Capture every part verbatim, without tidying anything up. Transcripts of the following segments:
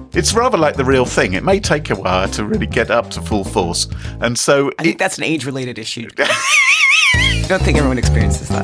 It's rather like the real thing. It may take a while to really get up to full force. And so... I think it, that's an age-related issue. I don't think everyone experiences that.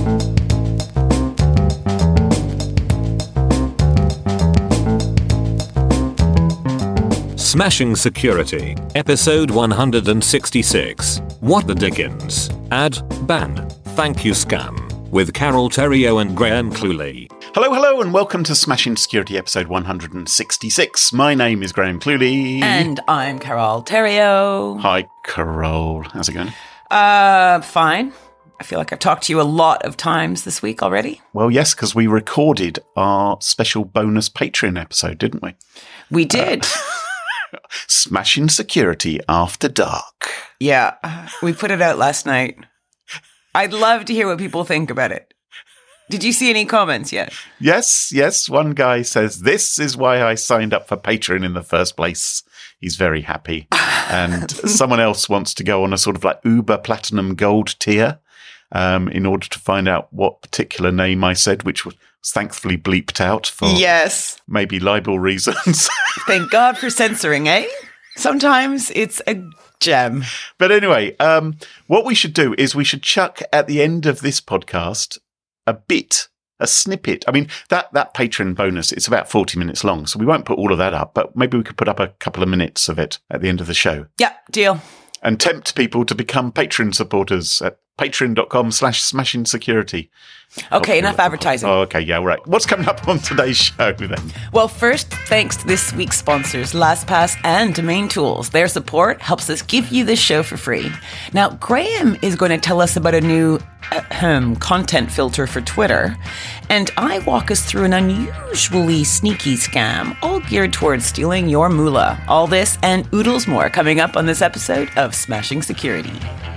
Smashing Security, episode one hundred sixty-six. What the Dickens? Ad, ban, thank you scam. With Carol Theriault and Graham Cluley. Hello, hello, and welcome to Smashing Security, episode one hundred sixty-six. My name is Graham Cluley. And I'm Carol Theriault. Hi, Carol. How's it going? Uh, fine. I feel like I've talked to you a lot of times this week already. Well, yes, because we recorded our special bonus Patreon episode, didn't we? We did. Uh, Smashing Security After Dark. Yeah, we put it out last night. I'd love to hear what people think about it. Did you see any comments yet? Yes, yes. One guy says, this is why I signed up for Patreon in the first place. He's very happy. And someone else wants to go on a sort of like Uber Platinum Gold tier um, in order to find out what particular name I said, which was thankfully bleeped out for yes. maybe libel reasons. Thank God for censoring, eh? Sometimes it's a gem. But anyway, um, what we should do is we should chuck at the end of this podcast a bit, a snippet. I mean, that, that Patreon bonus, it's about forty minutes long, so we won't put all of that up, but maybe we could put up a couple of minutes of it at the end of the show. Yeah, deal. And tempt people to become Patreon supporters at patreon.com slash smashing security. Okay, enough advertising. Oh, okay, yeah, right. What's coming up on today's show then? Well, first, thanks to this week's sponsors, LastPass and Domain Tools. Their support helps us give you this show for free. Now, Graham is going to tell us about a new ahem, content filter for Twitter, and I walk us through an unusually sneaky scam, all geared towards stealing your moolah. All this and oodles more coming up on this episode of Smashing Security.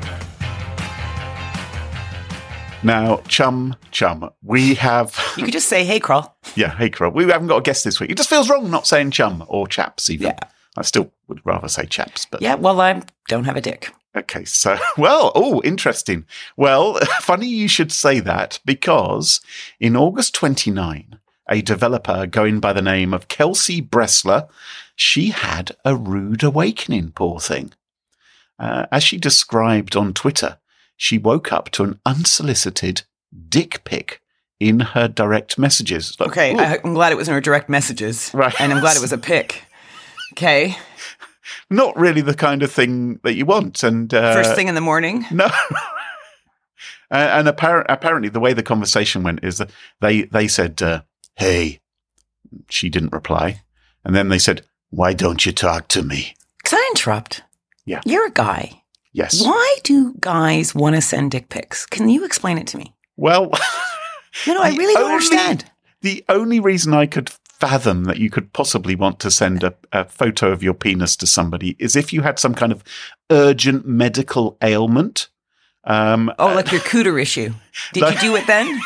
Now, chum, chum, we have... You could just say, hey, Carl. Yeah, hey, Carl. We haven't got a guest this week. It just feels wrong not saying chum or chaps even. Yeah. I still would rather say chaps, but... Yeah, well, I don't have a dick. Okay, so, well, oh, interesting. Well, funny you should say that, because in August twenty-ninth, a developer going by the name of Kelsey Bressler, she had a rude awakening, poor thing. Uh, as she described on Twitter, she woke up to an unsolicited dick pic in her direct messages. Like, okay, ooh. I'm glad it was in her direct messages. Right. And I'm glad it was a pic. Okay. Not really the kind of thing that you want. And uh, First thing in the morning? No. and appar- apparently the way the conversation went is that they, they said, uh, hey, she didn't reply. And then they said, why don't you talk to me? Can I interrupt? Yeah. You're a guy. Yes. Why do guys want to send dick pics? Can you explain it to me? Well, no, no, I really don't only, understand. The only reason I could fathom that you could possibly want to send a, a photo of your penis to somebody is if you had some kind of urgent medical ailment. Um, oh, like your cooter issue. Did like, you do it then?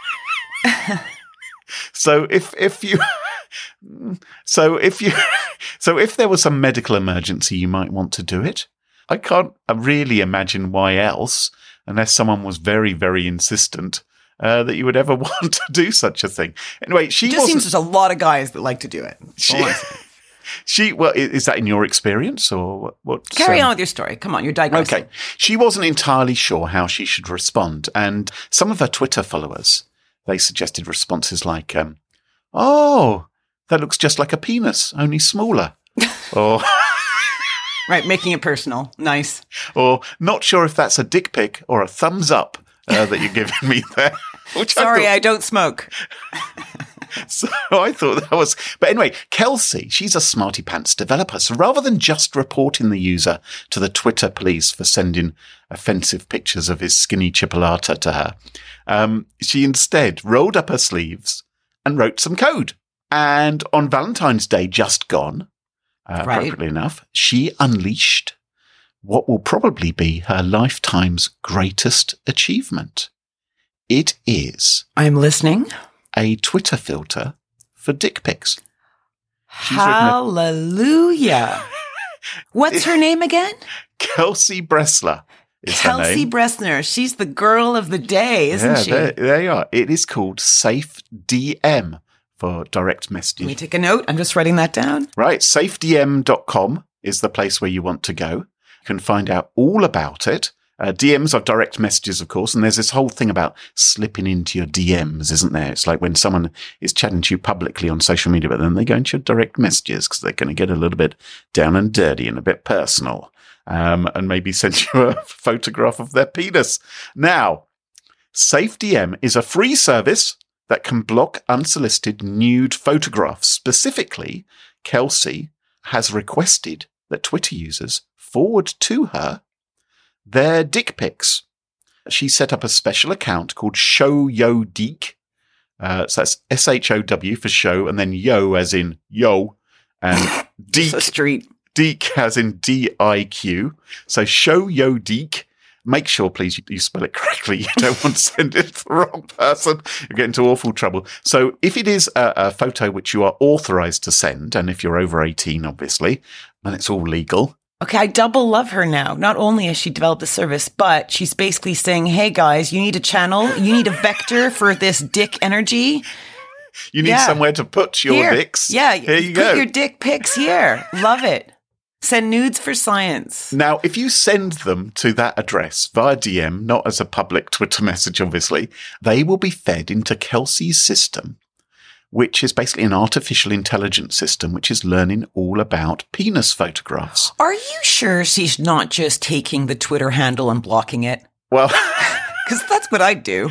so if if you so if you so if there was some medical emergency, you might want to do it. I can't really imagine why else, unless someone was very, very insistent, uh, that you would ever want to do such a thing. Anyway, she it just wasn't, seems there's a lot of guys that like to do it. She, she well, is that in your experience or what? what Carry um, on with your story. Come on, you're digressing. Okay, she wasn't entirely sure how she should respond, and some of her Twitter followers, they suggested responses like, um, "Oh, that looks just like a penis, only smaller," or. Right, making it personal. Nice. Or not sure if that's a dick pic or a thumbs up uh, that you're giving me there. Sorry, I, thought, I don't smoke. So I thought that was... But anyway, Kelsey, she's a smarty pants developer. So rather than just reporting the user to the Twitter police for sending offensive pictures of his skinny chipolata to her, um, she instead rolled up her sleeves and wrote some code. And on Valentine's Day just gone, Uh, right. appropriately enough, she unleashed what will probably be her lifetime's greatest achievement. It is... I'm listening. A Twitter filter for dick pics. She's Hallelujah. What's her name again? Kelsey Bressler is Kelsey her name. Bressler. She's the girl of the day, isn't yeah, she? There, there you are. It is called Safe D M for direct messaging. Let me take a note. I'm just writing that down. Right. safe D M dot com is the place where you want to go. You can find out all about it. Uh, D Ms are direct messages, of course, and there's this whole thing about slipping into your D Ms, isn't there? It's like when someone is chatting to you publicly on social media, but then they go into your direct messages because they're going to get a little bit down and dirty and a bit personal, um, and maybe send you a photograph of their penis. Now, SafeDM is a free service that can block unsolicited nude photographs. Specifically, Kelsey has requested that Twitter users forward to her their dick pics. She set up a special account called Show Yo Deek. Uh, so that's S H O W for show, and then yo as in yo, and Deek, street. Deek as in D I Q. So Show Yo Deek. Make sure, please, you, you spell it correctly. You don't want to send it to the wrong person. You get into awful trouble. So if it is a, a photo which you are authorized to send, and if you're over eighteen, obviously, then it's all legal. Okay, I double love her now. Not only has she developed a service, but she's basically saying, hey guys, you need a channel, you need a vector for this dick energy. You need yeah. somewhere to put your here. dicks. Yeah, here you put go. your dick pics here. Love it. Send nudes for science. Now, if you send them to that address via D M, not as a public Twitter message, obviously, they will be fed into Kelsey's system, which is basically an artificial intelligence system, which is learning all about penis photographs. Are you sure she's not just taking the Twitter handle and blocking it? Well, because that's what I'd do.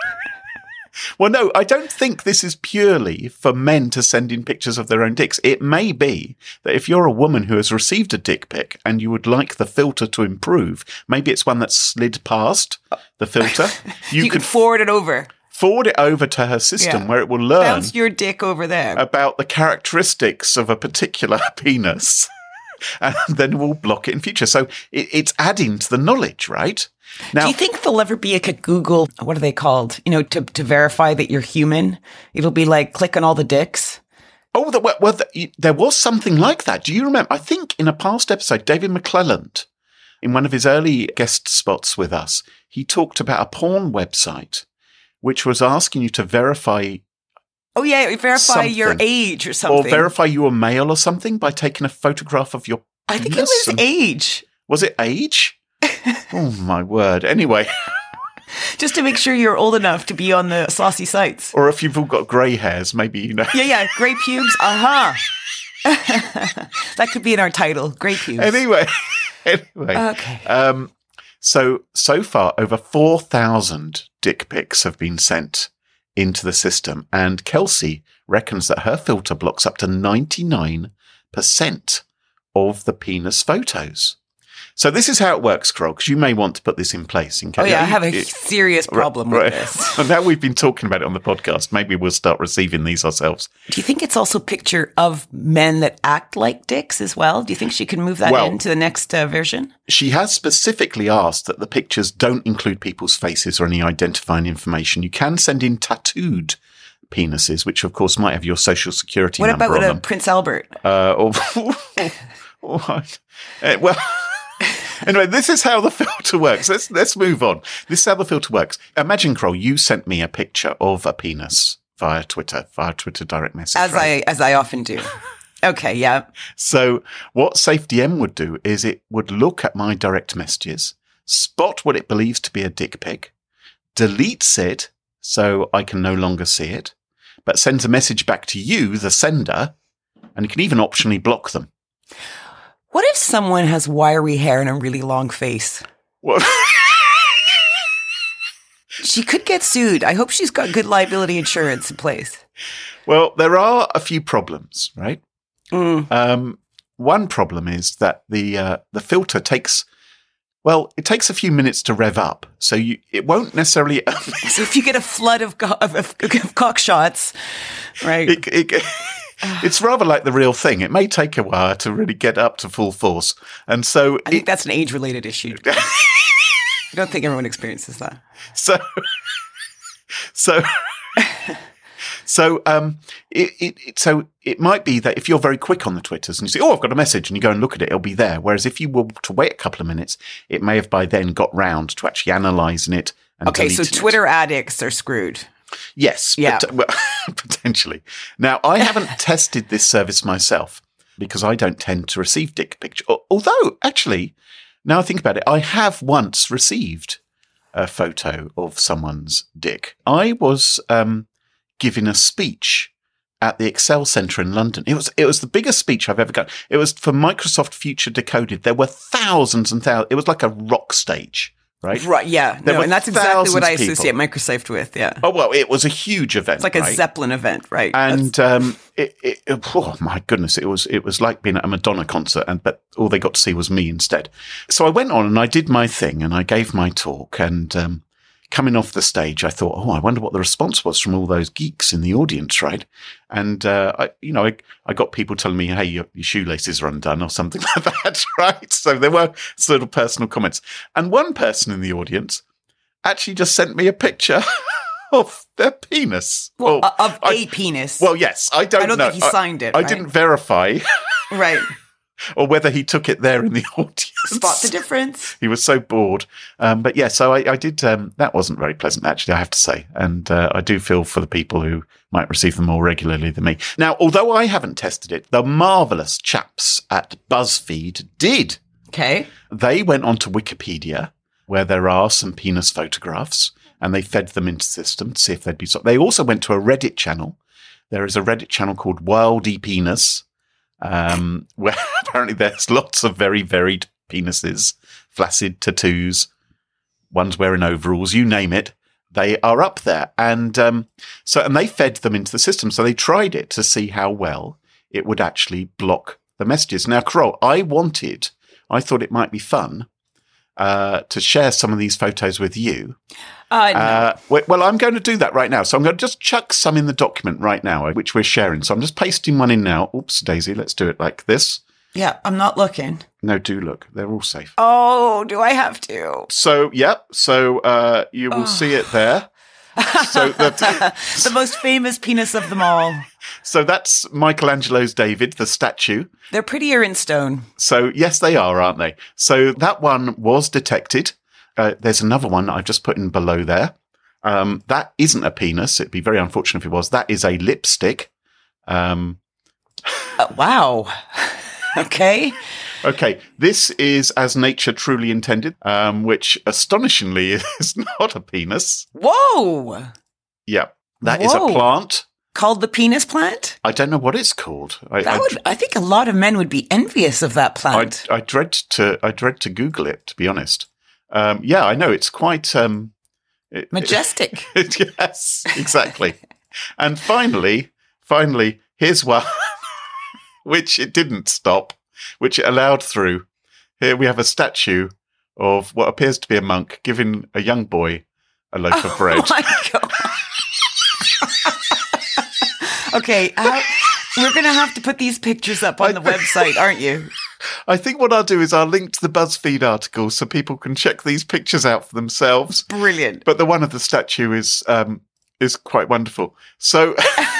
Well, no, I don't think this is purely for men to send in pictures of their own dicks. It may be that if you're a woman who has received a dick pic and you would like the filter to improve, maybe it's one that's slid past the filter. You, you could forward it over. Forward it over to her system yeah. where it will learn Bounce your dick over there. about the characteristics of a particular penis. And then we'll block it in future. So it, it's adding to the knowledge, right? Now, do you think there'll ever be like a Google, what are they called? You know, to, to verify that you're human? It'll be like click on all the dicks. Oh, the, well, well the, there was something like that. Do you remember? I think in a past episode, David McClelland, in one of his early guest spots with us, he talked about a porn website which was asking you to verify. Oh, yeah, verify something. your age or something. Or verify you were male or something by taking a photograph of your I think it was and, age. Was it age? Oh, my word. Anyway. Just to make sure you're old enough to be on the saucy sites. Or if you've all got grey hairs, maybe, you know. Yeah, yeah. Grey pubes. Uh-huh. That could be in our title. Grey pubes. Anyway. Anyway. Okay. Um, so, so far, over four thousand dick pics have been sent into the system. And Kelsey reckons that her filter blocks up to ninety-nine percent of the penis photos. So this is how it works, Carol, because you may want to put this in place. In case oh, yeah, I have a it, serious problem right, with right. this. And now we've been talking about it on the podcast. Maybe we'll start receiving these ourselves. Do you think it's also a picture of men that act like dicks as well? Do you think she can move that well, into the next uh, version? She has specifically asked that the pictures don't include people's faces or any identifying information. You can send in tattooed penises, which, of course, might have your social security what number about on with them. a Prince Albert? Uh, or, or, uh, well... Anyway, this is how the filter works. Let's let's move on. This is how the filter works. Imagine, Kroll, you sent me a picture of a penis via Twitter, via Twitter direct message. As right? I as I often do. Okay, yeah. So what SafeDM would do is it would look at my direct messages, spot what it believes to be a dick pic, deletes it so I can no longer see it, but sends a message back to you, the sender, and you can even optionally block them. What if someone has wiry hair and a really long face? What? She could get sued. I hope she's got good liability insurance in place. Well, there are a few problems, right? Mm. Um, one problem is that the uh, the filter takes, well, it takes a few minutes to rev up, so you it won't necessarily. So if you get a flood of, co- of, of, of cock shots, right? It, it, it's rather like the real thing. It may take a while to really get up to full force, and so I think it, that's an age-related issue. I don't think everyone experiences that. So, so. So, um, it, it, it, so it might be that if you're very quick on the Twitters and you say, oh, I've got a message, and you go and look at it, it'll be there. Whereas if you were to wait a couple of minutes, it may have by then got round to actually analysing it and Okay, so deleting Twitter it. addicts are screwed. Yes, Yeah. pot- well, potentially. Now, I haven't tested this service myself because I don't tend to receive dick pictures. Although, actually, now I think about it, I have once received a photo of someone's dick. I was um, giving a speech at the Excel Centre in London. It was it was the biggest speech I've ever done. It was for Microsoft Future Decoded. There were thousands and thousands. It was like a rock stage, right? Right, yeah. There No, were and that's exactly what I thousands of associate people. Microsoft with, yeah. Oh, well, it was a huge event. It's like a right? Zeppelin event, right? And um, it, it, oh my goodness, it was it was like being at a Madonna concert, and but all they got to see was me instead. So I went on and I did my thing, and I gave my talk. And um, coming off the stage, I thought, oh, I wonder what the response was from all those geeks in the audience, right? And uh, I, you know, I, I got people telling me, "Hey, your, your shoelaces are undone," or something like that, right? So there were sort of personal comments, and one person in the audience actually just sent me a picture of their penis. well, Or- of I- a penis. Well, yes, I don't I don't know. think he signed it, I, I right? didn't verify, Right. or whether he took it there in the audience. Spot the difference. He was so bored. Um, but yeah, so I, I did. Um, that wasn't very pleasant, actually, I have to say. And uh, I do feel for the people who might receive them more regularly than me. Now, although I haven't tested it, the marvellous chaps at BuzzFeed did. Okay. They went onto Wikipedia, where there are some penis photographs, and they fed them into the system to see if they'd be. So they also went to a Reddit channel. There is a Reddit channel called Wildy Penis, um, where apparently there's lots of very varied penises, flaccid tattoos, ones wearing overalls, you name it. They are up there. And um, so, and they fed them into the system. So they tried it to see how well it would actually block the messages. Now, Carol, I wanted, I thought it might be fun uh, to share some of these photos with you. Uh, no. Uh, well, well, I'm going to do that right now. So I'm going to just chuck some in the document right now, which we're sharing. So I'm just pasting one in now. Oops, Daisy, let's do it like this. yeah, I'm not looking. No, do look. They're all safe. Oh, do I have to? So, yep. So uh, you will see it there. So, that, The most famous penis of them all. so that's Michelangelo's David, the statue. They're prettier in stone. So, yes, they are, aren't they? So that one was detected. Uh, there's another one I've just put in below there. Um, that isn't a penis. It'd be very unfortunate if it was. That is a lipstick. Um, Uh, wow. Okay. okay, this is As Nature Truly Intended, um, which astonishingly is not a penis. Whoa. Yeah, that is a Whoa. plant. Called the penis plant? I don't know what it's called. I, That I, would, I think a lot of men would be envious of that I, plant. I dread to I dread to Google it, to be honest. Um, yeah, I know it's quite um, it- Majestic. it- yes, exactly. And finally, finally, here's one which it didn't stop, which it allowed through. Here we have a statue of what appears to be a monk giving a young boy a loaf of bread. Oh my God. Okay, how, we're going to have to put these pictures up on the website, aren't you? I think what I'll do is I'll link to the BuzzFeed article so people can check these pictures out for themselves. Brilliant. But the one of the statue is um, is quite wonderful. So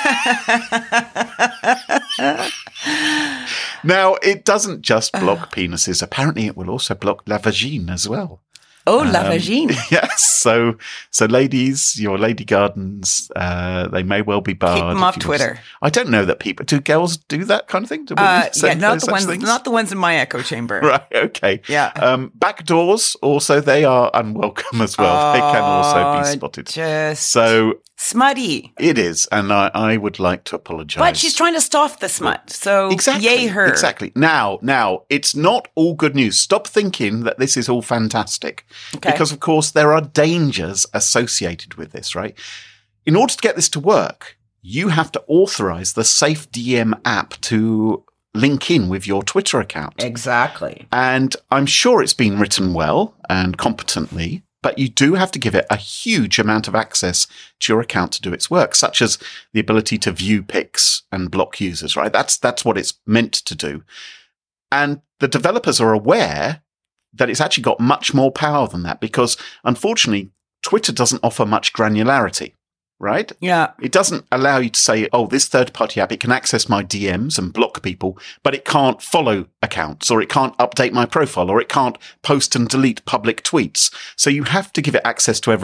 now it doesn't just block penises. Apparently, it will also block la vagine as well. Oh, la Um, vagine. Yes. So, so ladies, your lady gardens, uh, they may well be barred. Keep them if off you Twitter. I don't know that people do. Girls do that kind of thing. Do Uh, women yeah, send not those the such ones, things? not the ones in my echo chamber. Right. Okay. Yeah. Um, back doors also, they are unwelcome as well. they can also Oh, be spotted. Just So smutty. it is, and I, I would like to apologise. But she's trying to stop the smut. So Exactly. yay her. Exactly. Now, now, it's not all good news. Stop thinking that this is all fantastic. Okay. Because, of course, there are dangers associated with this, right? In order to get this to work, you have to authorize the SafeDM app to link in with your Twitter account. Exactly. And I'm sure it's been written well and competently, but you do have to give it a huge amount of access to your account to do its work, such as the ability to view pics and block users, right? That's, that's what it's meant to do. And the developers are aware that it's actually got much more power than that because, unfortunately, Twitter doesn't offer much granularity, right? Yeah. It doesn't allow you to say, oh, this third-party app, it can access my D Ms and block people, but it can't follow accounts, or it can't update my profile, or it can't post and delete public tweets. So you have to give it access to everything.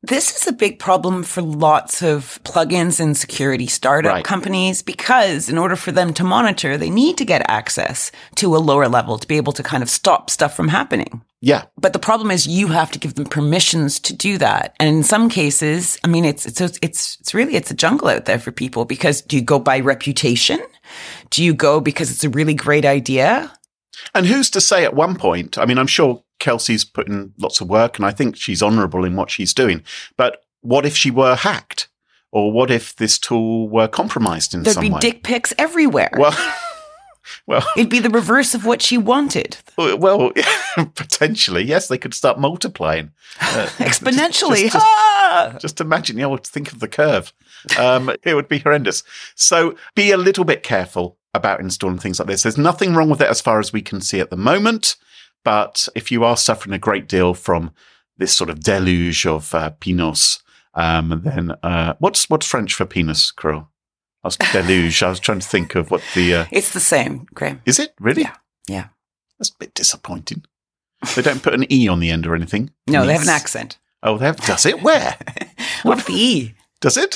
This is a big problem for lots of plugins and security startup Right. companies because in order for them to monitor, they need to get access to a lower level to be able to kind of stop stuff from happening. Yeah. But the problem is you have to give them permissions to do that. And in some cases, I mean, it's, it's, it's, it's really, it's a jungle out there for people because do you go by reputation? Do you go because it's a really great idea? And who's to say at one point, I mean, I'm sure Kelsey's put in lots of work and I think she's honourable in what she's doing. But what if she were hacked? Or what if this tool were compromised in There'd some be way? dick pics everywhere. Well, well, It'd be the reverse of what she wanted. well, potentially, yes, they could start multiplying. Uh, Exponentially. Just, just, ah! just imagine, you know, think of the curve. Um, it would be horrendous. So be a little bit careful about installing things like this. There's nothing wrong with it as far as we can see at the moment. But if you are suffering a great deal from this sort of deluge of uh, penis, um, then uh, what's what's French for penis, Carol? I was deluge. I was trying to think of what the uh, It's the same, Graham. is it really? Yeah. Yeah. That's a bit disappointing. They don't put an e on the end or anything. No, they have an Penis. accent. Oh, they have. Does it? Where? What the E? Does it?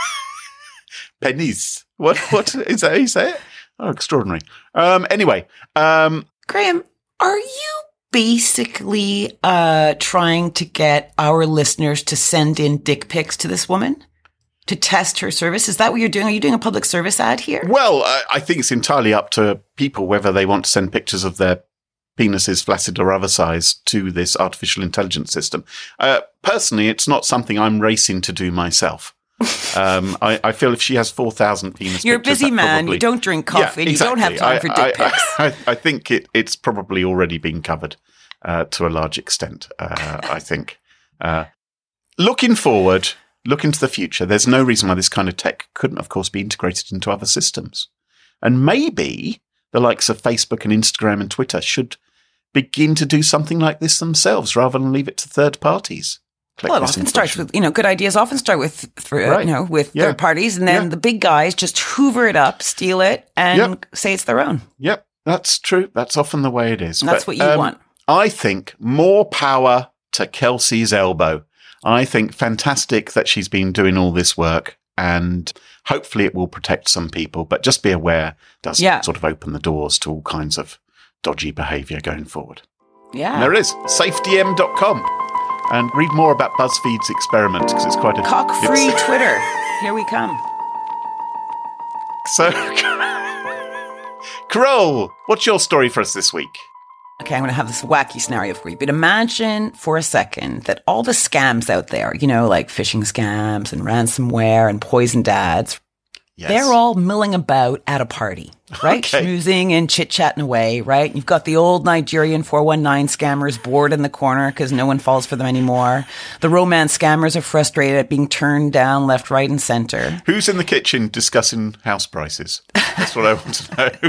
Penis. What? What is that? How you say it? Oh, extraordinary. Um. Anyway. Um. Graham, are you basically uh, trying to get our listeners to send in dick pics to this woman to test her service? Is that what you're doing? Are you doing a public service ad here? Well, I, I think it's entirely up to people whether they want to send pictures of their penises, flaccid or other size, to this artificial intelligence system. Uh, personally, it's not something I'm racing to do myself. Um, I, I feel if she has four thousand penis You're a pictures, busy that man. probably- You don't drink coffee. Yeah, and You don't have time exactly. for dick I, pics. I, I, I think it, it's probably already been covered uh, to a large extent, uh, I think. Uh, looking forward, look into the future, there's no reason why this kind of tech couldn't, of course, be integrated into other systems. And maybe the likes of Facebook and Instagram and Twitter should begin to do something like this themselves rather than leave it to third parties. Collect Well, it this often starts information. with, you know, good ideas often start with, for, uh, Right. you know, with Yeah. third parties. And then Yeah. the big guys just hoover it up, steal it, and Yep. say it's their own. Yep, that's true. That's often the way it is. And that's But, what you um, want. I think more power to Kelsey's elbow. I think fantastic that she's been doing all this work, and hopefully it will protect some people. But just be aware, it does Yeah. sort of open the doors to all kinds of dodgy behaviour going forward. Yeah. And there it is, safety m dot com. And read more about BuzzFeed's experiment because it's quite a Cock-free it's- Twitter. Here we come. So, Carol, what's your story for us this week? Okay, I'm going to have this wacky scenario for you. But imagine for a second that all the scams out there, you know, like phishing scams and ransomware and poisoned ads, Yes. they're all milling about at a party, right? Okay. Schmoozing and chit-chatting away, right? You've got the old Nigerian four one nine scammers bored in the corner because no one falls for them anymore. The romance scammers are frustrated at being turned down left, right, and center. Who's in the kitchen discussing house prices? That's what I want to know.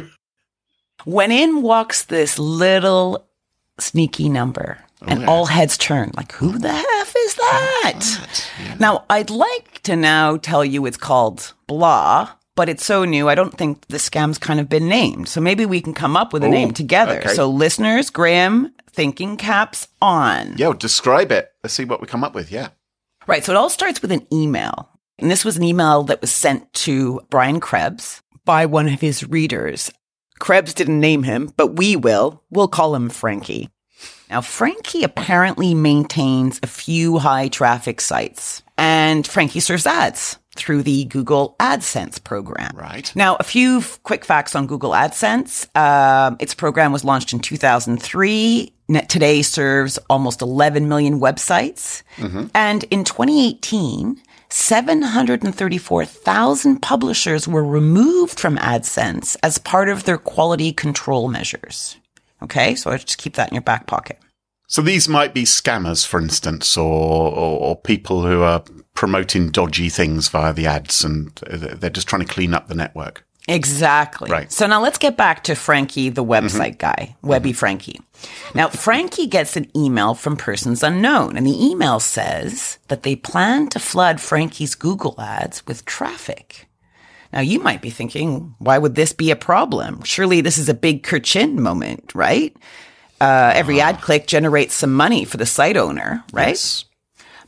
When in walks this little sneaky number, and yeah. all heads turn. Like, who the F is that? Now, I'd like to now tell you it's called blah, but it's so new, I don't think the scam's kind of been named. So maybe we can come up with a Ooh, name together. okay. So listeners, Graham, thinking caps on. Yeah, well, describe it. Let's see what we come up with. Yeah. Right. So it all starts with an email. And this was an email that was sent to Brian Krebs by one of his readers. Krebs didn't name him, but we will. We'll call him Frankie. Now, Frankie apparently maintains a few high traffic sites, and Frankie serves ads through the Google AdSense program. Right. Now, a few f- quick facts on Google AdSense. Um, its program was launched in two thousand three. Net today serves almost eleven million websites. Mm-hmm. And in twenty eighteen, seven hundred thirty-four thousand publishers were removed from AdSense as part of their quality control measures. Okay, so just keep that in your back pocket. So these might be scammers, for instance, or, or, or people who are promoting dodgy things via the ads, and they're just trying to clean up the network. Exactly. Right. So now let's get back to Frankie, the website guy, Webby Frankie. Now, Frankie gets an email from persons unknown, and the email says that they plan to flood Frankie's Google ads with traffic. Now, you might be thinking, why would this be a problem? Surely this is a big kerchin moment, right? Uh, every ad click generates some money for the site owner, right? Yes.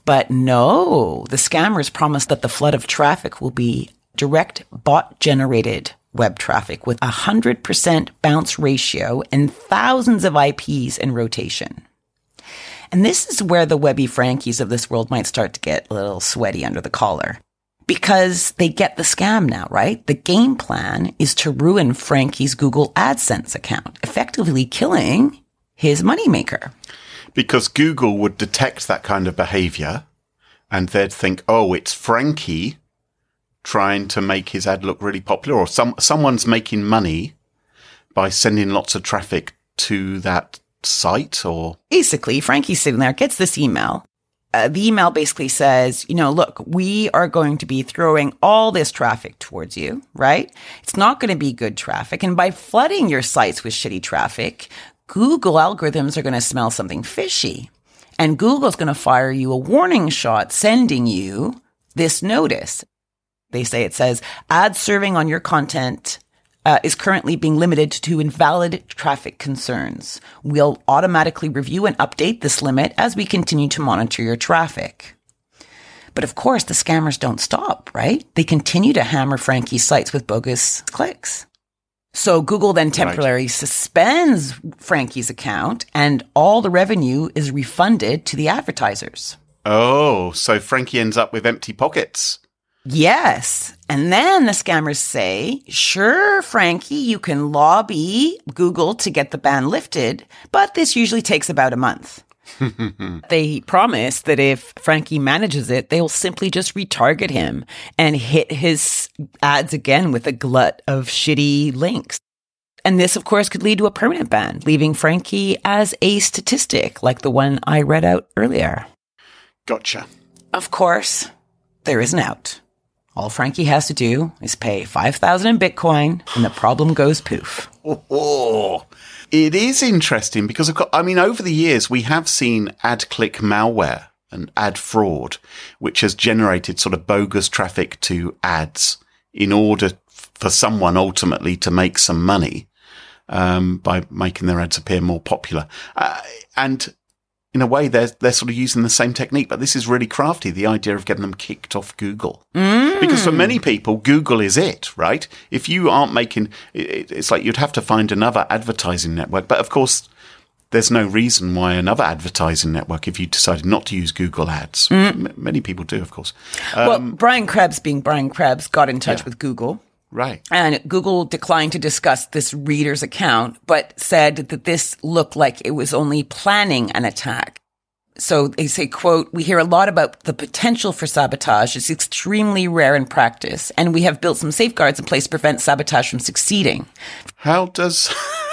But no, the scammers promised that the flood of traffic will be direct bot-generated web traffic with a one hundred percent bounce ratio and thousands of I Ps in rotation. And this is where the Webby Frankies of this world might start to get a little sweaty under the collar. Because they get the scam now, right? The game plan is to ruin Frankie's Google AdSense account, effectively killing his moneymaker. Because Google would detect that kind of behavior and they'd think, oh, it's Frankie trying to make his ad look really popular, or some someone's making money by sending lots of traffic to that site. Or basically, Frankie's sitting there, gets this email. Uh, the email basically says, you know, look, we are going to be throwing all this traffic towards you, right? It's not going to be good traffic. And by flooding your sites with shitty traffic, Google algorithms are going to smell something fishy. And Google's going to fire you a warning shot sending you this notice. They say it says, ad serving on your content uh, is currently being limited to invalid traffic concerns. We'll automatically review and update this limit as we continue to monitor your traffic. But of course, the scammers don't stop, right? They continue to hammer Frankie's sites with bogus clicks. So Google then temporarily right. suspends Frankie's account and all the revenue is refunded to the advertisers. Oh, so Frankie ends up with empty pockets. Yes. And then the scammers say, sure, Frankie, you can lobby Google to get the ban lifted, but this usually takes about a month. They promise that if Frankie manages it, they will simply just retarget him and hit his ads again with a glut of shitty links. And this, of course, could lead to a permanent ban, leaving Frankie as a statistic like the one I read out earlier. Gotcha. Of course, there is an out. All Frankie has to do is pay five thousand dollars in Bitcoin and the problem goes poof. Oh, oh. It is interesting because, of course, I mean, over the years, we have seen ad click malware and ad fraud, which has generated sort of bogus traffic to ads in order for someone ultimately to make some money um, by making their ads appear more popular. Uh, and in a way, they're, they're sort of using the same technique, but this is really crafty, the idea of getting them kicked off Google. Mm. Because for many people, Google is it, right? If you aren't making, it, it's like you'd have to find another advertising network. But of course, there's no reason why another advertising network, if you decided not to use Google ads. Mm. M- many people do, of course. Um, well, Brian Krebs, being Brian Krebs, got in touch yeah. with Google. Right. And Google declined to discuss this reader's account, but said that this looked like it was only planning an attack. So they say, quote, we hear a lot about the potential for sabotage. It's extremely rare in practice, and we have built some safeguards in place to prevent sabotage from succeeding. How does,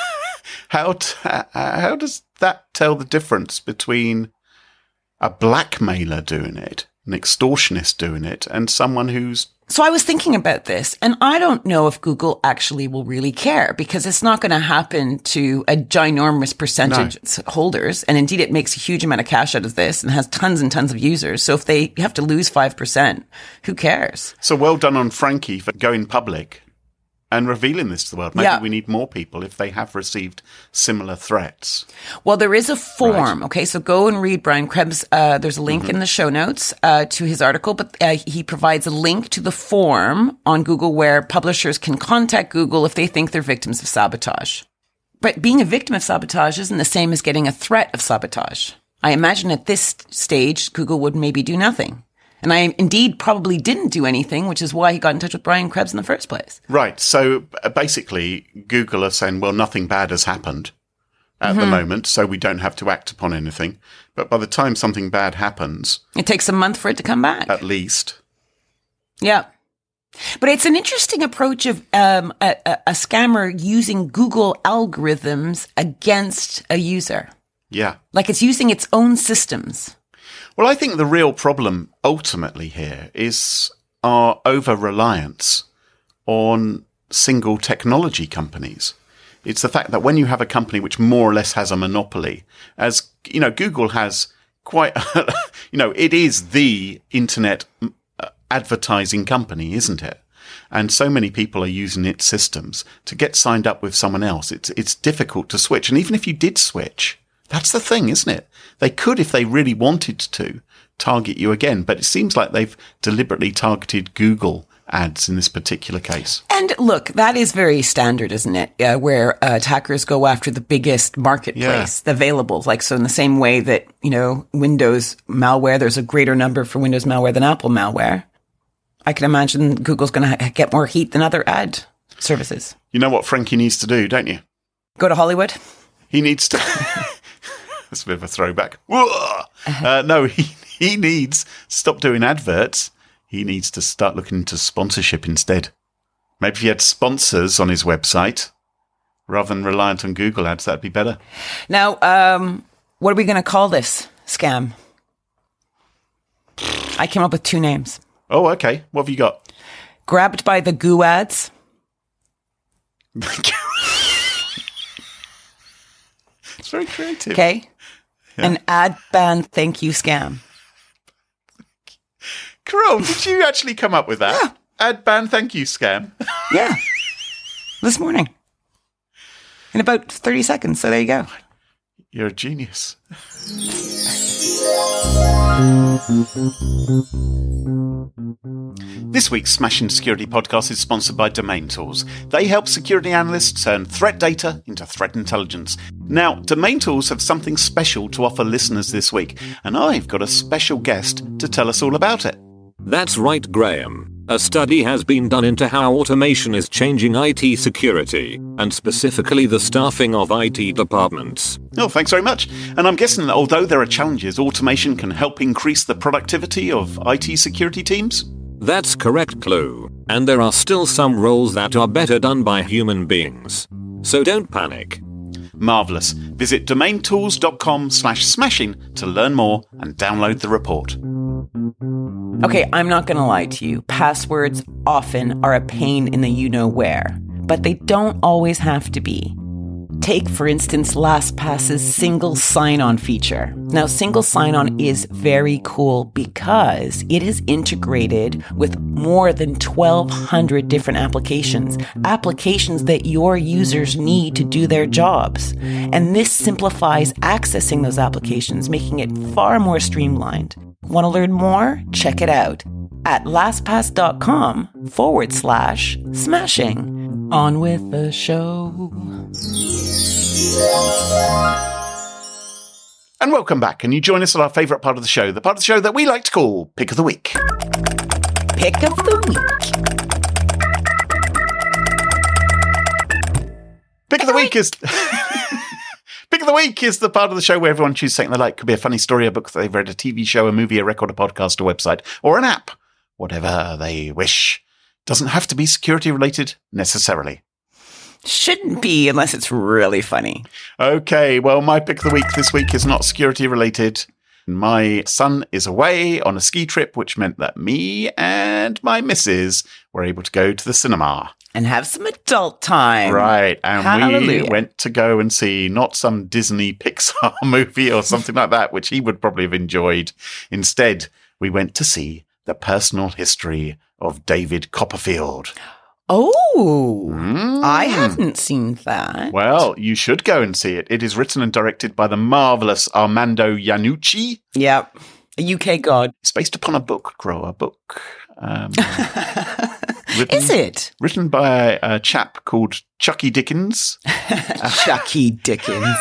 how, t- how does that tell the difference between a blackmailer doing it, an extortionist doing it, and someone who's... So I was thinking about this, and I don't know if Google actually will really care, because it's not going to happen to a ginormous percentage no. of holders. And indeed, it makes a huge amount of cash out of this and has tons and tons of users. So if they have to lose five percent, who cares? So well done on Frankie for going public and revealing this to the world. Maybe yeah. we need more people if they have received similar threats. Well, there is a form. Right. Okay, so go and read Brian Krebs. Uh, there's a link mm-hmm. in the show notes uh, to his article, but uh, he provides a link to the form on Google where publishers can contact Google if they think they're victims of sabotage. But being a victim of sabotage isn't the same as getting a threat of sabotage. I imagine at this stage, Google would maybe do nothing. And I indeed probably didn't do anything, which is why he got in touch with Brian Krebs in the first place. Right. So basically, Google are saying, well, nothing bad has happened at mm-hmm. the moment, so we don't have to act upon anything. But by the time something bad happens... It takes a month for it to come back. At least. Yeah. But it's an interesting approach of um, a, a, a scammer using Google algorithms against a user. Yeah. Like it's using its own systems. Well, I think the real problem ultimately here is our over-reliance on single technology companies. It's the fact that when you have a company which more or less has a monopoly, as, you know, Google has quite, you know, it is the internet advertising company, isn't it? And so many people are using its systems to get signed up with someone else. It's, it's difficult to switch. And even if you did switch, that's the thing, isn't it? They could, if they really wanted to, target you again. But it seems like they've deliberately targeted Google ads in this particular case. And look, that is very standard, isn't it? Uh, where uh, attackers go after the biggest marketplace, Yeah. the available. Like, so in the same way that, you know, Windows malware, there's a greater number for Windows malware than Apple malware. I can imagine Google's going to ha- get more heat than other ad services. You know what Frankie needs to do, don't you? Go to Hollywood? He needs to... That's a bit of a throwback. Uh, no, he, he needs to stop doing adverts. He needs to start looking into sponsorship instead. Maybe if he had sponsors on his website, rather than reliant on Google ads, that'd be better. Now, um, what are we going to call this scam? I came up with two names. Oh, okay. What have you got? Grabbed by the goo ads. It's very creative. Okay. Yeah. An ad ban thank you scam. Carol, did you actually come up with that? Yeah. Ad ban thank you scam. Yeah. This morning. In about thirty seconds. So there you go. You're a genius. This week's Smashing Security podcast is sponsored by Domain Tools. They help security analysts turn threat data into threat intelligence. Now, Domain Tools have something special to offer listeners this week, and I've got a special guest to tell us all about it. That's right, Graham. A study has been done into how automation is changing I T security, and specifically the staffing of I T departments. Oh, thanks very much. And I'm guessing that although there are challenges, automation can help increase the productivity of I T security teams? That's correct, Clue. And there are still some roles that are better done by human beings. So don't panic. Marvellous. Visit domaintools.com slash smashing to learn more and download the report. Okay, I'm not going to lie to you. Passwords often are a pain in the you-know-where, but they don't always have to be. Take, for instance, LastPass's single sign-on feature. Now, single sign-on is very cool because it is integrated with more than twelve hundred different applications, applications that your users need to do their jobs. And this simplifies accessing those applications, making it far more streamlined. Want to learn more? Check it out at lastpass.com forward slash smashing. On with the show. And welcome back. And you join us at our favourite part of the show, the part of the show that we like to call Pick of the Week. Pick of the Week. Pick of the Week is... Pick of the Week is the part of the show where everyone chooses something they like. Could be a funny story, a book that they've read, a T V show, a movie, a record, a podcast, a website, or an app. Whatever they wish. Doesn't have to be security related necessarily. Shouldn't be unless it's really funny. Okay, well, my pick of the week this week is not security related. My son is away on a ski trip, which meant that me and my missus were able to go to the cinema. And have some adult time. Right, and Hallelujah. we went to go and see not some Disney Pixar movie or something like that, which he would probably have enjoyed. Instead, we went to see The Personal History of David Copperfield. Oh, Mm. I haven't seen that. Well, you should go and see it. It is written and directed by the marvellous Armando Iannucci. Yep. A U K god. It's based upon a book, Crow, a book. Um, written, Is it? Written by a chap called Chucky Dickens. Chucky Dickens.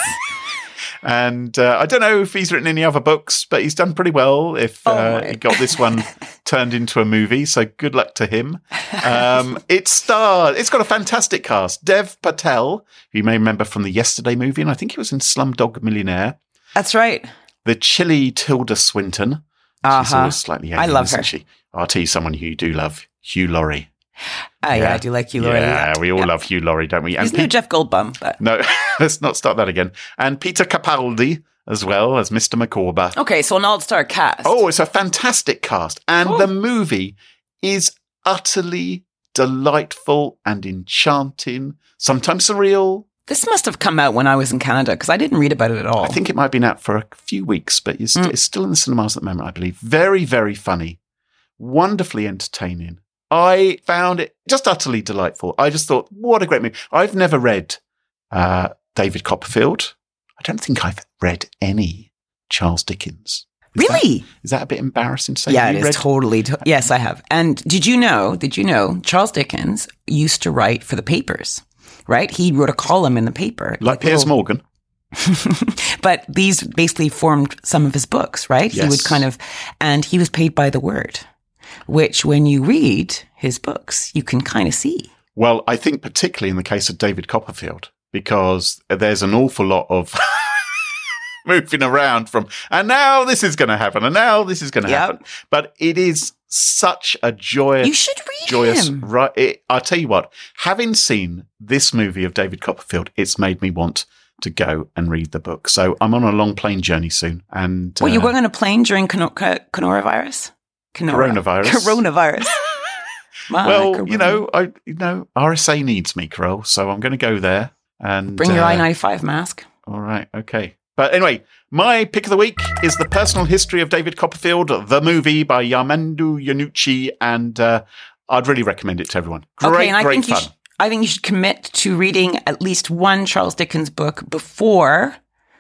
And uh, I don't know if he's written any other books, but he's done pretty well if uh, Oh he got this one turned into a movie. So good luck to him. Um, it stars, it's got a fantastic cast. Dev Patel, who you may remember from the Yesterday movie, and I think he was in Slumdog Millionaire. That's right. The chilly Tilda Swinton. Uh-huh. She's always slightly alien, I love isn't her. she? I'll tell you someone who you do love, Hugh Laurie. Oh, yeah, I do like you, Laurie. Yeah, we all Yeah. love Hugh Laurie, don't we? And He's no Pete- Jeff Goldblum, but... No, let's not start that again. And Peter Capaldi as well as Mister McCorber. Okay, so an all-star cast. Oh, it's a fantastic cast. And Cool. the movie is utterly delightful and enchanting, sometimes surreal. This must have come out when I was in Canada, because I didn't read about it at all. I think it might have been out for a few weeks, but it's, Mm. it's still in the cinemas at the moment, I believe. Very, very funny. Wonderfully entertaining. I found it just utterly delightful. I just thought, what a great movie. I've never read uh, David Copperfield. I don't think I've read any Charles Dickens. Is Really? That, is that a bit embarrassing to say? Yeah, Have it you is read- totally. To- yes, I have. And did you know, did you know Charles Dickens used to write for the papers, right? He wrote a column in the paper. Like Piers little- Morgan. But these basically formed some of his books, right? He Yes. would kind of, and he was paid by the word, which when you read his books, you can kind of see. Well, I think particularly in the case of David Copperfield, because there's an awful lot of moving around from, and now this is going to happen, and now this is going to Yep. happen. But it is such a joyous, You should read joyous, him. right? It, I'll tell you what, having seen this movie of David Copperfield, it's made me want to go and read the book. So I'm on a long plane journey soon. And Well, uh, you're going on a plane during Cano- Ca- coronavirus? Canora- Coronavirus. Coronavirus. My well, corona- you know, I, you know, R S A needs me, Carol. So I'm going to go there and Bring your uh, I ninety-five mask. All right. Okay. But anyway, my pick of the week is The Personal History of David Copperfield, the movie by Armando Iannucci, and uh, I'd really recommend it to everyone. Great, okay, and I great think you fun. should, I think you should commit to reading at least one Charles Dickens book before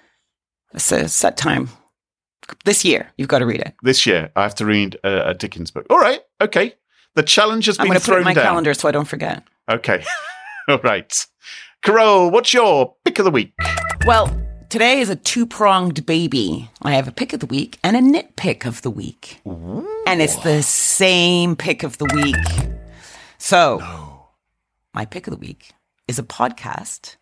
a s- set time. This year, you've got to read it. This year, I have to read a, a Dickens book. All right. Okay. The challenge has I'm been going to put it thrown in my down. calendar so I don't forget. Okay. All right. Carol, what's your pick of the week? Well, today is a two-pronged baby. I have a pick of the week and a nitpick of the week. Ooh. And it's the same pick of the week. So, my pick of the week is a podcast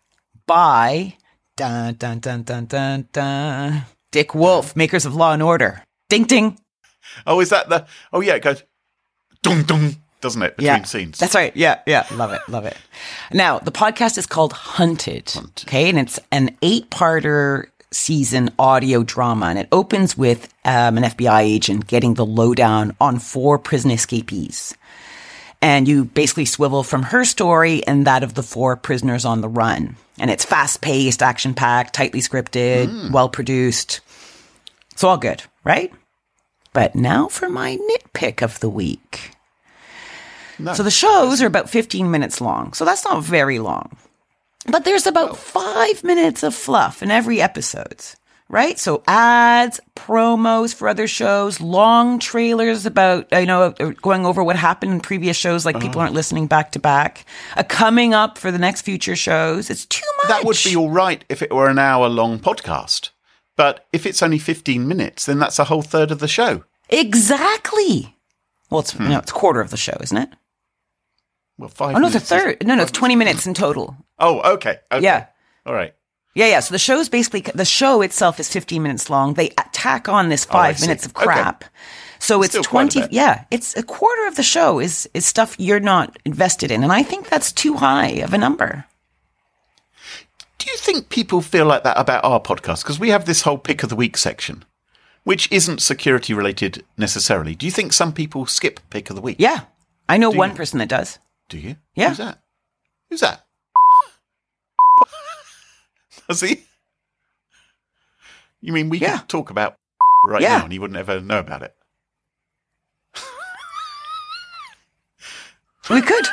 by dun, dun, dun, dun, dun, dun, Dick Wolf, makers of Law and Order. Ding, ding. Oh, is that the... Oh, yeah, it goes... Dung, dung, doesn't it, between Yeah, scenes? that's right. Yeah, yeah. Love it, love it. Now, the podcast is called Hunted, Hunted. okay? And it's an eight-parter season audio drama. And it opens with um, an F B I agent getting the lowdown on four prison escapees. And you basically swivel from her story and that of the four prisoners on the run. And it's fast-paced, action-packed, tightly scripted, Mm. well-produced. It's all good, right? But now for my nitpick of the week. No. So the shows are about fifteen minutes long. So that's not very long. But there's about five minutes of fluff in every episode, right? So ads, promos for other shows, long trailers about, you know, going over what happened in previous shows, like people aren't listening back to back, a coming up for the next future shows. It's too much. That would be all right if it were an hour-long podcast. But if it's only fifteen minutes, then that's a whole third of the show. Exactly. Well, it's, Hmm. no, it's a quarter of the show, isn't it? Well, five Oh, no, it's a minutes is- third. No, no, it's twenty minutes in total. Oh, okay. okay. Yeah. All right. Yeah, yeah. So the show's basically, the show itself is fifteen minutes long. They tack on this Oh, I five see. minutes of Okay. crap. So it's Still quite a twenty, bit. yeah, it's a quarter of the show is, is stuff you're not invested in. And I think that's too high of a number. Do you think people feel like that about our podcast? Because we have this whole pick of the week section, which isn't security related necessarily. Do you think some people skip pick of the week? Yeah. I know Do one you? person that does. Do you? Yeah. Who's that? Who's that? Does he? You mean we Yeah. could talk about right Yeah. now and he wouldn't ever know about it? We could.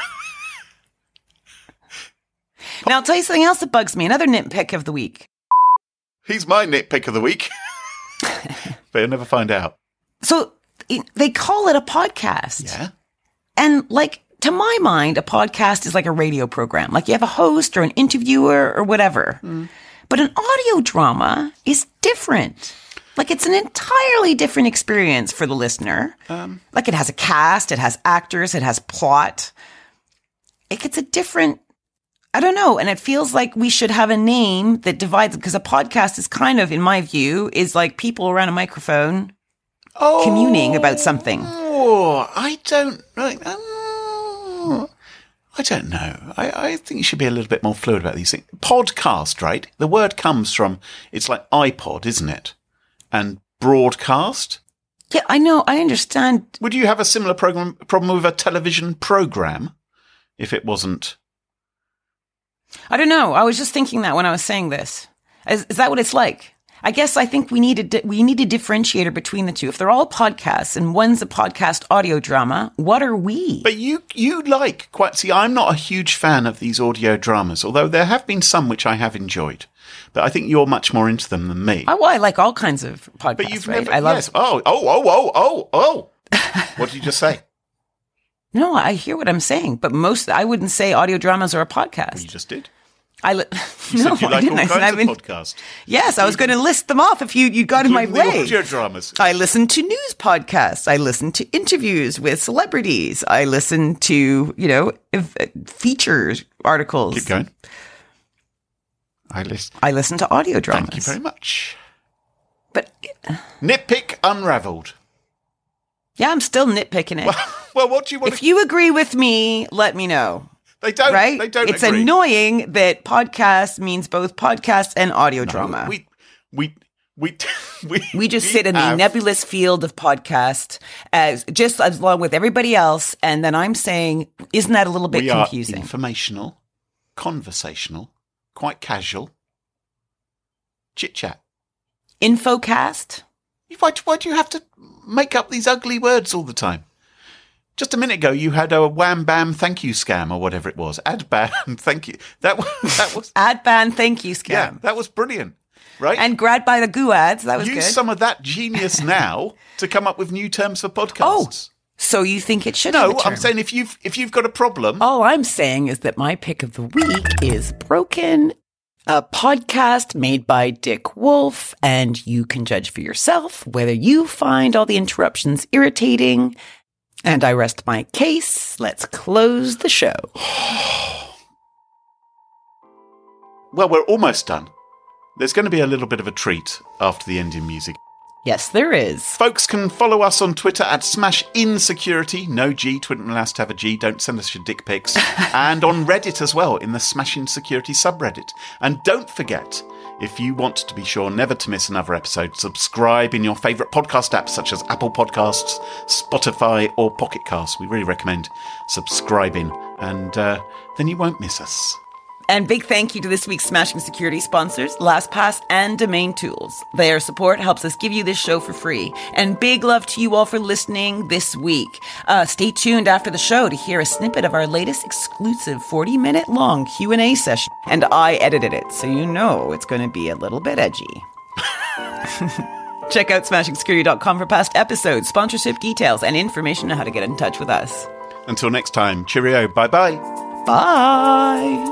Now, I'll tell you something else that bugs me. Another nitpick of the week. He's my nitpick of the week. But you'll never find out. So it, they call it a podcast. Yeah. And like, to my mind, a podcast is like a radio program. Like you have a host or an interviewer or whatever. But an audio drama is different. Like it's an entirely different experience for the listener. Um, Like it has a cast, it has actors, it has plot. It gets a different, I don't know. And it feels like we should have a name that divides, because a podcast is kind of, in my view, is like people around a microphone oh, communing about something. Oh, I don't like. Oh, I don't know. I, I think you should be a little bit more fluid about these things. Podcast, right? The word comes from, it's like iPod, isn't it? And broadcast. Yeah, I know. I understand. Would you have a similar program, problem with a television program if it wasn't? I don't know. I was just thinking that when I was saying this. Is, is that what it's like? I guess I think we need a di- we need a differentiator between the two. If they're all podcasts and one's a podcast audio drama, what are we? But you you like quite. See, I'm not a huge fan of these audio dramas, although there have been some which I have enjoyed. But I think you're much more into them than me. Oh, well, I like all kinds of podcasts. But you've right? never. I love. Yes. Oh, oh, oh, oh, oh, oh. What did you just say? No, I hear what I'm saying, but most I wouldn't say audio dramas are a podcast. Well, you just did. I li- You no, said you I like didn't. all I kinds said, I of mean, podcasts. yes, I was going to list them off if you you got in my Including the way. audio dramas. I listen to news podcasts. I listen to interviews with celebrities. I listen to, you know, f- features articles. Keep going. I listen. I listen to audio dramas. Thank you very much. But Nitpick unravelled. yeah, I'm still nitpicking it. Well, what do you want If to... you agree with me, let me know. They don't. Right? They don't It's agree. annoying that podcast means both podcast and audio No, drama. We, we, we, we, We just sit in the have- nebulous field of podcast as just as along with everybody else, and then I'm saying, isn't that a little bit we confusing? are informational, conversational, quite casual, chit chat. Infocast. Why, why do you have to make up these ugly words all the time? Just a minute ago, you had a wham bam thank you scam or whatever it was. Ad ban thank you. That was that was Ad ban, thank you, scam. yeah, that was brilliant, right? And grad by the goo ads. That was Use good. some of that genius now to come up with new terms for podcasts. So you think it should? no, have a I'm term. saying if you've if you've got a problem, All I'm saying is that my pick of the week is Broken, a podcast made by Dick Wolf, and you can judge for yourself whether you find all the interruptions irritating. And I rest my case. Let's close the show. well, we're almost done. There's going to be a little bit of a treat after the ending music. Yes, there is. Folks can follow us on Twitter at SmashInSecurity. No G, Twitter allows to have a G. Don't send us your dick pics. And on Reddit as well, in the Smash In Security subreddit. And don't forget, if you want to be sure never to miss another episode, subscribe in your favourite podcast apps such as Apple Podcasts, Spotify, or Pocket Casts. We really recommend subscribing, and uh, then you won't miss us. And big thank you to this week's Smashing Security sponsors, LastPass and Domain Tools. Their support helps us give you this show for free. And big love to you all for listening this week. Uh, stay tuned after the show to hear a snippet of our latest exclusive forty-minute long Q and A session. And I edited it, so you know it's going to be a little bit edgy. Check out smashing security dot com for past episodes, sponsorship details, and information on how to get in touch with us. Until next time, cheerio, bye-bye. Bye!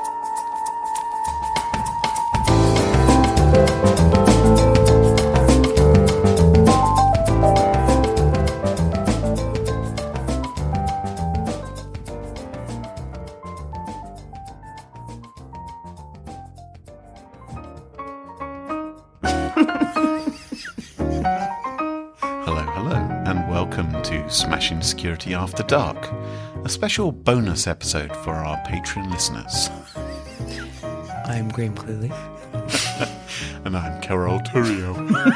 Hello, hello, and welcome to Smashing Security After Dark, a special bonus episode for our Patreon listeners. I'm Graham Cluley. And I'm Carol Turio.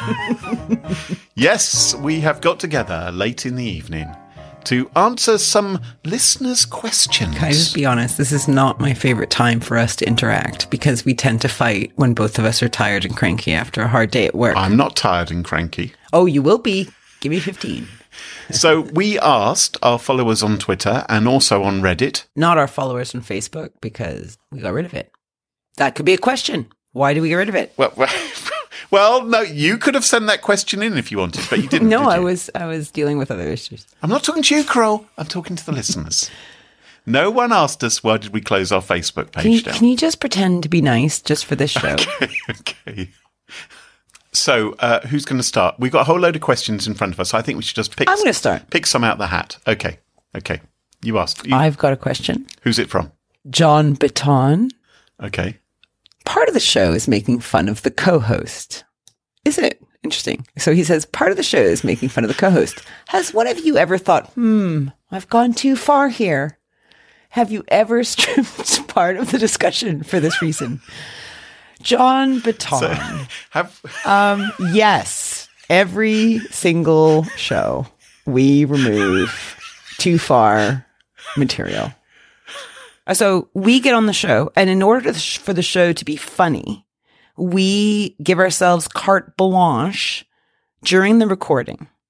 Yes, we have got together late in the evening to answer some listeners' questions. Can I just be honest? This is not my favorite time for us to interact because we tend to fight when both of us are tired and cranky after a hard day at work. I'm not tired and cranky. Oh, you will be. Give me fifteen. So we asked our followers on Twitter and also on Reddit. Not our followers on Facebook because we got rid of it. That could be a question. Why do we get rid of it? Well, well, well, no, you could have sent that question in if you wanted, but you didn't. No, did I you? was I was dealing with other issues. I'm not talking to you, Carol. I'm talking to the listeners. No one asked us why did we close our Facebook page Can you, down. can you just pretend to be nice just for this show? Okay, okay. So, uh, who's going to start? We've got a whole load of questions in front of us. So I think we should just pick. I'm going to start. Pick some out the hat. Okay, okay. You asked. You, I've got a question. who's it from? John Baton. Okay. Part of the show is making fun of the co-host. Is it? Interesting. So he says, part of the show is making fun of the co-host. Has one of you ever thought, hmm, I've gone too far here? Have you ever stripped part of the discussion for this reason? John Baton. So, have Um, yes. Every single show, we remove too far material. So we get on the show, and in order to, for the show to be funny, we give ourselves carte blanche during the recording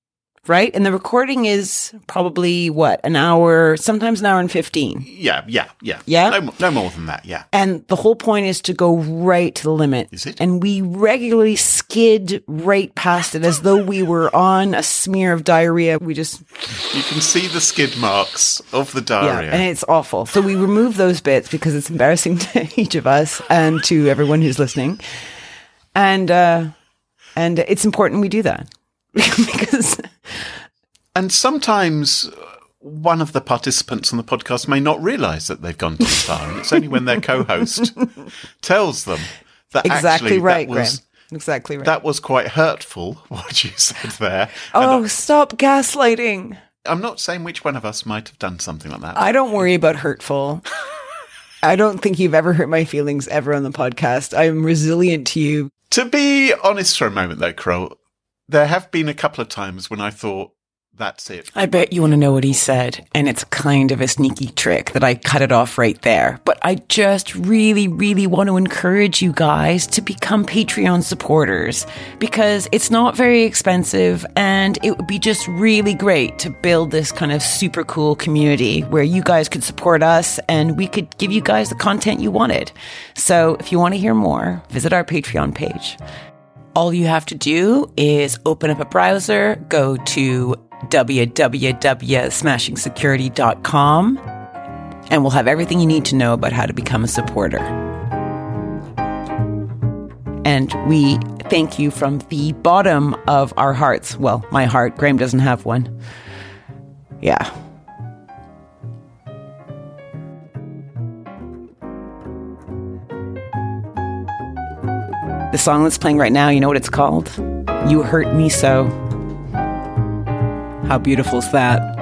right? And the recording is probably, what, an hour, sometimes an hour and fifteen. Yeah, yeah, yeah. Yeah? No, no more than that, yeah. And the whole point is to go right to the limit. Is it? And we regularly skid right past it as though we were on a smear of diarrhea. We just... You can see the skid marks of the Yeah, diarrhea. and it's awful. So we remove those bits because it's embarrassing to each of us and to everyone who's listening. And, uh, and it's important we do that. because... And sometimes one of the participants on the podcast may not realise that they've gone too far. And it's only when their co-host tells them that Exactly actually right, that was, Graham. Exactly right. that was quite hurtful, what you said there. oh, And I, stop gaslighting. I'm not saying which one of us might have done something like that. I don't worry about hurtful. I don't think you've ever hurt my feelings ever on the podcast. I'm resilient to you. To be honest for a moment, though, Crow, there have been a couple of times when I thought, that's it. I bet you want to know what he said, and it's kind of a sneaky trick that I cut it off right there. But I just really, really want to encourage you guys to become Patreon supporters because it's not very expensive and it would be just really great to build this kind of super cool community where you guys could support us and we could give you guys the content you wanted. So if you want to hear more, visit our Patreon page. All you have to do is open up a browser, go to w w w dot smashing security dot com, and we'll have everything you need to know about how to become a supporter. And we thank you from the bottom of our hearts. Well, my heart. Graham doesn't have one. Yeah. The song that's playing right now, you know what it's called? You Hurt Me So. How beautiful is that?